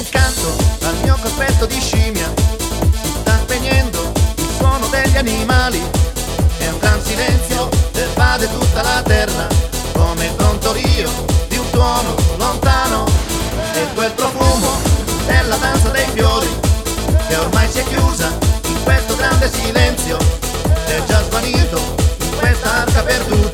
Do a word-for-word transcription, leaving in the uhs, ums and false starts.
Incanto al mio cospetto di scimmia si sta spegnendo il suono degli animali. È un gran silenzio pervade tutta la terra, come il contorio di un tuono lontano. E quel profumo della danza dei fiori, che ormai si è chiusa in questo grande silenzio, è già svanito in questa arca perduta.